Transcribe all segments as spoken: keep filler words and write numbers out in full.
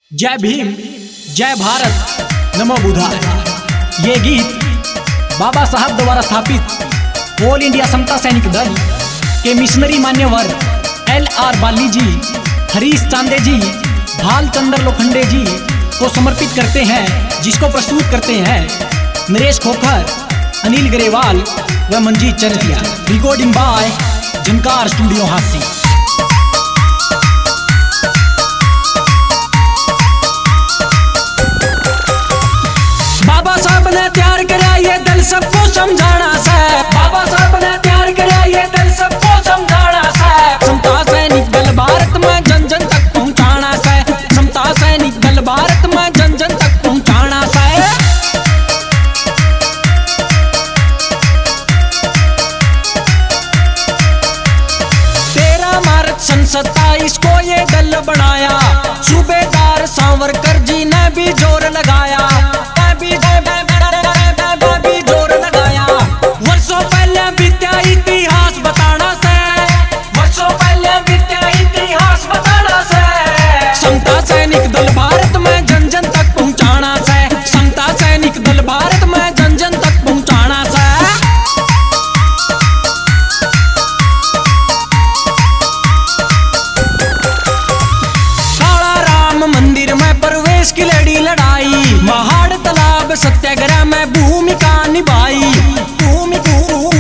जय भीम, जय भारत, नमो बुद्धाय। ये गीत बाबा साहब द्वारा स्थापित ऑल इंडिया समता सैनिक दल के मिशनरी मान्यवर एल आर बाली जी, हरीश चांदे जी, भाल चंद्र लोखंडे जी को समर्पित करते हैं, जिसको प्रस्तुत करते हैं नरेश खोखर, अनिल ग्रेवाल व Manjeet Chartiya. Recording by Jhankar studio Hasi. Baba Saheb ने तैयार कराया ये दल सबको समझाना से, बाबा साहब ने तैयार कराया ये दल सबको समझाना से। समता सैनिक दल भारत में जन जन तक पहुंचाना से, समता सैनिक दल भारत में जन जन तक पहुंचाना से। तेरह मार्च सन सत्ताईस को ये दल बनाया, सूबेदार सावरकर जी ने भी जोर लगाया, भी भी जोर लगाया। वर्षों पहले बीत्या इतिहास बताना से, वर्षों पहले बीत्या इतिहास बताना से। समता सैनिक दल भारत में जन जन तक पहुंचाना से, समता सैनिक दल भारत में जन जन तक पहुंचाना से। काला राम मंदिर में प्रवेश की लड़ी लड़ाई, महाड़ तालाब सत्याग्रह में भूमिका निभाई, भूमिका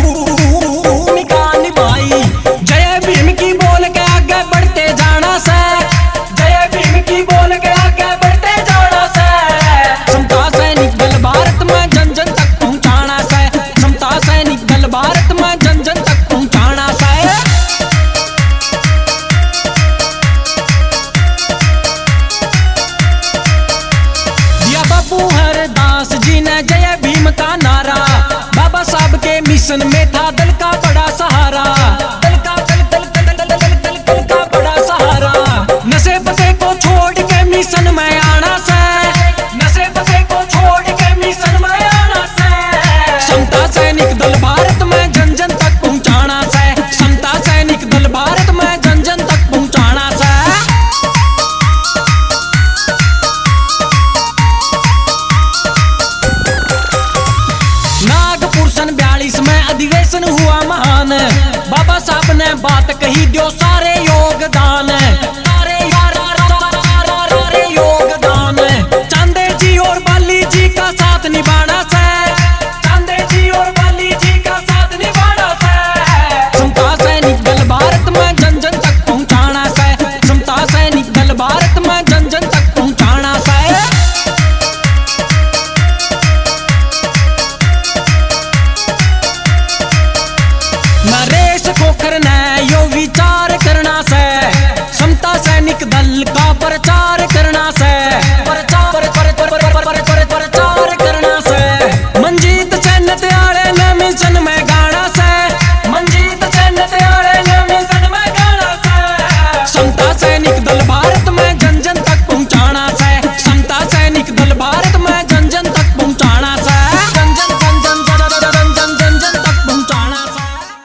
निभाई। जय भीम की बोल के आगे बढ़ते जाना से, जय भीम की बोल के आगे बढ़ते जाना से। समता सैनिक दल भारत में जन जन तक पहुंचाना से, समता सैनिक दल भारत में जन जन तक पहुंचाना से। बाबू हरदास जी ने जय भीम का नारा, बाबा साहब के मिशन में था दल का बड़ा सहारा, दल का दल दल दल दल दल दल दल का बड़ा सहारा। नशे पते को छोड़ के मिशन में आना से, नशे पते को छोड़ के मिशन में आना से। समता सैनिक दल भारत में जन जन तक पहुंचाना से, समता सैनिक दल भारत में जन जन तक पहुंचाना से। सन बयालीस में अधिवेशन हुआ महान, बाबा साहब ने बात